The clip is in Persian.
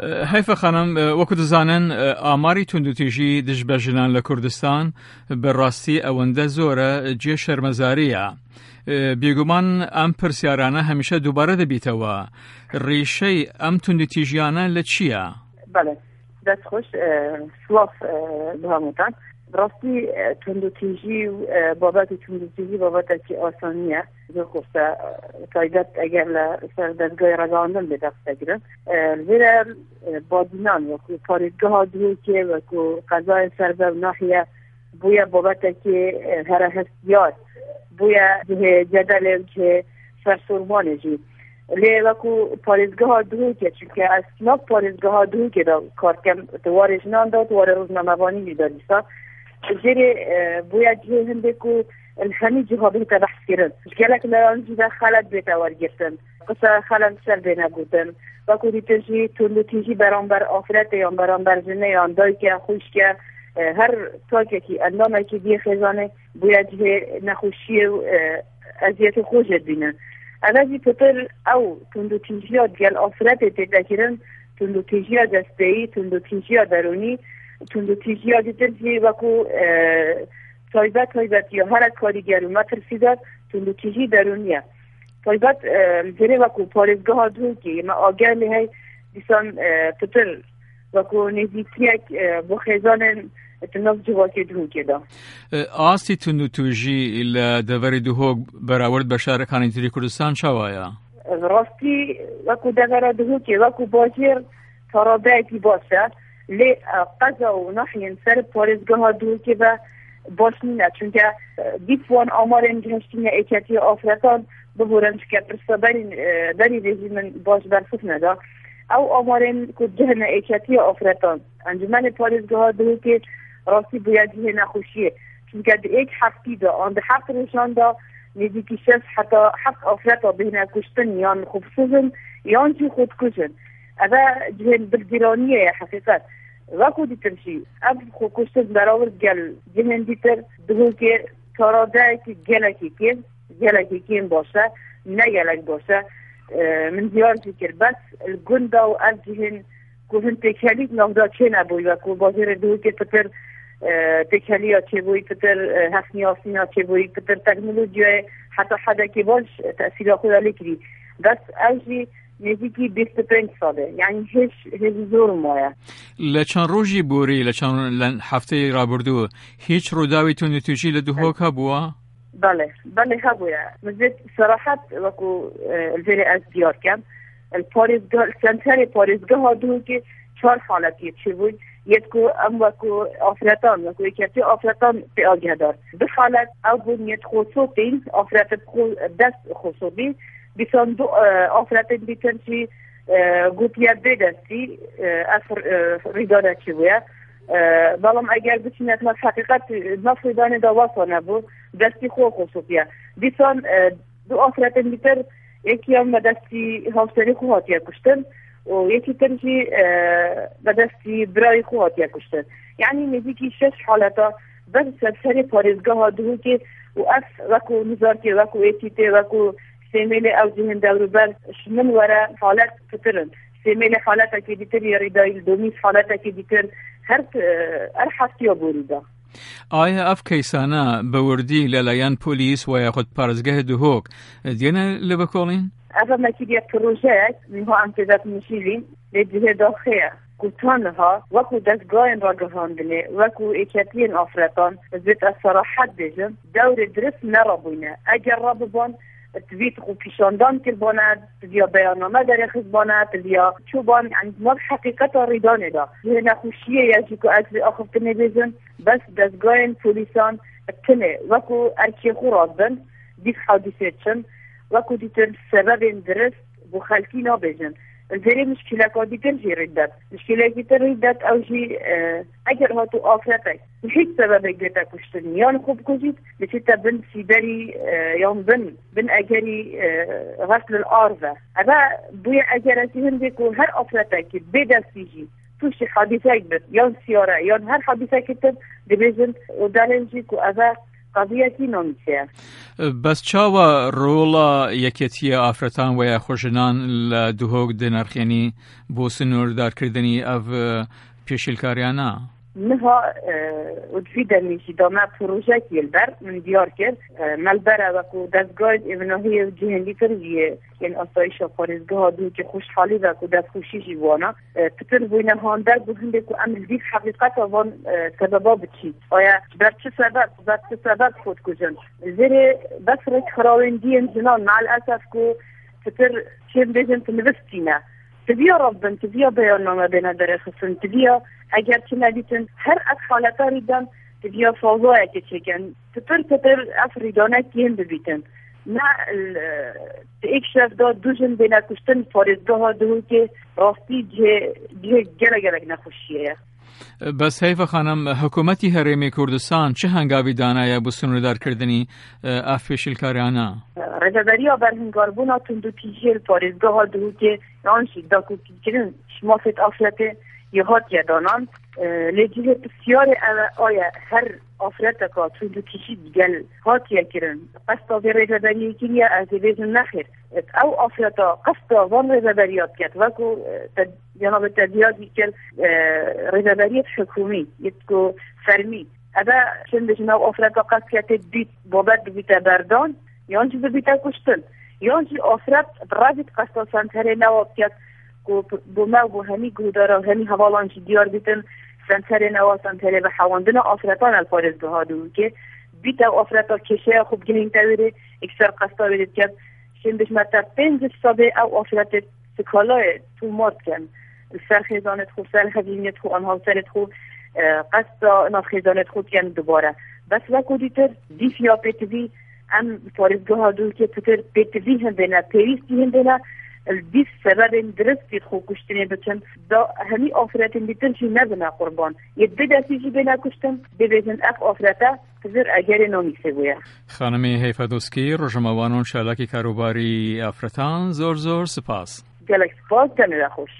هیفا خانم وەکو دەزانن ئاماری توندوتیژی دژبەژنان لە کوردستان بەڕاستی ئەوەندە زۆرە جێ شەرمەزاریە. بێگومان ئەم پرسیارانە هەمیشە دووبارە دەبیتەوە. ڕیشەی ئەم توندوتیژیانە لە چییە؟ بەڵێ دەست خۆش سڵاف بەهەمووتان. ڕاستی توندوتیژی و بابەتی توندوتیژی بابەتێکی ئاسان نییە، زۆر خۆشە تایبەت ئەگەر لە سەر دەستگای ڕەگەاندن بێ دەستەگرن. لێرە بادینان وەکو پارێزگەها درۆکێ وەکو قەزای سەربەر ناحیە بووە بابەتێکی هەرە هەستیار بووە جەدەلێ کێ سەرسوورمانێژی لێ وەکو پارێزگەها درۆکێ چونکە ئەسناف پارێزگەها درۆکێدا کارکەم وارێژناندا وارە ڕۆژنامەوانی میدانیسا جێرێ بووە جێ هەندێک و هەمی جیها بێتە بەحثکردن گەلێک لەیانجیدا خەلەت بێتە وەرگرتن قسە خەلەت سەر بێنە گوتن وەکو دیترژی توندوتیژی بەرامبەر ئافرەتە یان بەرامبەر ژنە یان دایکە خوشکە هەر تاکێکی ئەندامێکی دیێ خێزانێ بووە جێ نەخۆشیە و ئەزیەتی خۆشت بینن. ئەڤەزی پتر ئەو توندوتیژیا گەل ئافرەتێ تێدەگیرن توندوتیژیا دەستەیی توندوتیژیا دەرونی توندوتیژیا دیترژی وەکو تایبەت یا هەرە کاریگەر و مەترسیدار توندوتیژی دەرونیە. تایبەت جێرێ وەکو پارێزگەها درۆکێ ئێمە ئاگەر لێ هەی دیسان پتر وەکو نێزیکیەک بۆ خێزانên تناف civakê dihûkê da. Astî tundûtûjî li deverê Duhok berawerd bi şarekanên tîrî Kurdistan çawa ye? Rastî wekû devera Duhokê wekû bajêr tarabeyekî baş e lê qeza û nahiyên ser parêzgeha Duhokê ve baş nîne çunke dît wan amarên gihiştînê êketiya afretan biborin çike pirsaberîn derî rejîmin baş berxist neda. Ew amarên ku cihine êketiya afretan encûmenê parêzgeha Duhokê rastî bûye cihê nexweşiyê çunke di êk heftî de an di heft rojan da nêzîkî şeş heta heft afreta bihîne kuştin yan xwebisizin yan jî xwedkujin. Ev cihên bilgîraniyê ye heqîqet. Wekû dîtir jî ev xwekuştin berawerd gel cihên dîtir Duhokê taradeyekî gelekî kêm baş e ne gelek baş e. Min diyar jî kir bes li gunda û ev cihên ku hin têkhelîk navda çê nebûye wekû bajêrê Duhokê pitir têkheliya çêbûyî pitir hefniyasîna çêbûyî pitir teknolojiyayê heta hedekî baş tesîra xwe lê kirî. Bes ev jî nêzîkî 25 sal e yani hêj zor maye. Li çend rojî borî li hefteyê rabirdû hîç rûdawî tundûtîjî li Duhok hebûye? Belê hebûye. Mizet serahet wekû vêrê ez diyar kem senterê parêzgeha Duhokê çar haletiyê çêbûn yek ku em wekû afretan wekû êketiya afretan pê agihedar. Bi halet ew bûn yek xwesotên afretê dest xwesotî dîsan du afretên dîtin jî gotiye bêdestî ev rîdana çêbûye. Belam eger biçîne me heqîqet nav rîdanê da wasa nebû destî xwe xwesotiye. Dîsan du afretên dîtir yekiyan me destî hawserî xwe hatiye kuştin û yekî tir jî bi destî birayê xwe hatiye kuştin. Yani nêzîkî şeş haleta bes serserê parêzgeha Duhokê û ev wekû nizarkê wekû êtîtê wekû sêmêlê ew cihên dewrûber min were halet pitirin. Sêmêlê haletekî dîtir ya rîdayî domîs haletekî dîtir her heftiya borî da. Aya ev keysana bi wirdî lelayan polîs ve yaxud parêzgehê Duhok diyene li bikolîn? Ev mekîdiye projeyek niha em tê vetmişîlîn lê cihê daxeye kutaniha wekû destgahên ragihandinê wekû êketiyên afretan zêt ez serahet bêjim dewrê dirist nerabûne. Eger rabiban tvît xwe pîşandan kirbane tiviya beyanname derê xizbane tiviya çûban yani nav heqîqeta rîdanê da. Cihê nexweşiyê ye jî ku ez vê axiftinê bêjim bes destgahên polîsan tinê wekû erkê xwe radbin dîv hadîsê çin wekû dîtir sebebên dirist bû xelkî nabêjin. Vêrê mişkîleka dîtir jî rîddet. Mişkîlekî tir rîddet ew jî eger hatû afretek hiç sebebek bête kuştin yan xwe bikujît diçîte bin sîberî yan bin egerî xeslil ar ve. Eve bûye eger ez hindê ku her afretekî bêdestî jî tûşî hadîsek bit yan siyare yan her hadîsekî tir dibêjin û delên jî ku eve قضیەتی نامیسەیە. بەس چاوە ڕۆڵە یەکێتیە ئافرەتان وەیە خۆژنان لە دووهۆک دەنرخێنی بۆ سنووردارکردنی ئەو پێشیلکاریانە؟ نها ودفی دەمیشی دامە پرۆژەکی البەر من دیار کرد مەلبەرە وەکو دەستگای ئێڤناهی و جیهندی کردیە یعنی ئاسایشە پارێزگاها دوو که خوشحالی وەکو دەستخوشیشی وانە پتر بووینە هاندەر بوو هەندێک و ئەم لدیف حقیقەتە وان سەبەبا بچیت ئایا بەر چه سەبەب خۆت کوژن زێرێ بەسڕێک خراوێندیên جنان مع الأسف کو پتر چێم بێژن تنوستینە تبیا ربن تبیا بیاننامه بینه داره خسن تبیا اگر چه ندیتن هر از حالتا ریدن تبیا فاضایه که چکن تطر افریدانه کیم ببیتن نه ایک شرف داد دوشن بینه کشتن فارزگاه ها دو که راستی جه گلگ نخوشیه. بەس هەیفە خانم حکوومەتی هەرێمی کوردستان چه هەنگاوی دانایە بۆ سنووردارکردنی ئاف پێشیلکاریانە؟ ڕێبەریە بەرهەنگاربوونا توندوتیژیل پارێزگاها دووکێ یانشی داکوکیکردن شمافێت ئافرەتێ یە هاتیە دانان لێجیهێ پرسیارێ ئایا هەر ئافرەتەکە توندوتیژی گەل هاتیە کردن قەستا بێ ڕێبەریەکیە ئەزێبێژن نەخێر ئەو ئافرەتە قەستا وان ڕێبەریات کرد وەکو جناب تدیادی کرد رضابریت حکومی یتکو فرمی ادا چند جناب آفراد قصد کرده بیت بابت بیت بردان یانچه بیت کشتن یانچه آفراد رابط قصد سنتره نواب کرد که بوما و همی گودارا همی حوالانچه دیار بیتن سنتره نواب سنتره به حواندن آفرادان الفارزگاه ها دو که بیت آفراد کشه خوب گنین تاویره اکثر قصد بیت کرد چند مطب 5 سابه او آفراد سکالای تو مارد کن سرخیزانت خوب سرخیزانت خوب آنها سرت خوب قصد نافخیزانت خوب کن دوباره بس وکو دیتر دیف یا پیتوی ام فارزگاه ها دو که پتر پیتوی هم بینه پیویستی هم بینه دیف سبب درستی خوب کشتنی بچن دا همی آفراتین دیتر چی نبینه قربان یه بدستی چی بینه کشتن ببیزن اف آفراتا پذر اگر نامیسه بویا. خانمی هیفا دوسکی روژموانون شالکی کاروباری آفراتان زور سپاس. گلک سپاس دنیا خوش.